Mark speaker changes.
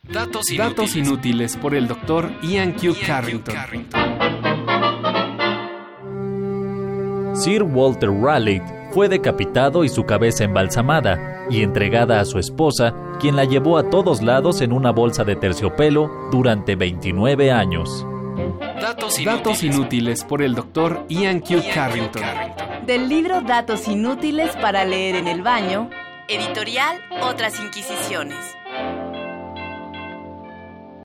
Speaker 1: Datos inútiles por el Dr. Ian Q. Carrington.
Speaker 2: Sir Walter Raleigh fue decapitado y su cabeza embalsamada y entregada a su esposa, quien la llevó a todos lados en una bolsa de terciopelo durante 29 años.
Speaker 1: Datos inútiles por el Dr. Ian Q. Carrington.
Speaker 3: Del libro Datos inútiles para leer en el baño, editorial Otras Inquisiciones.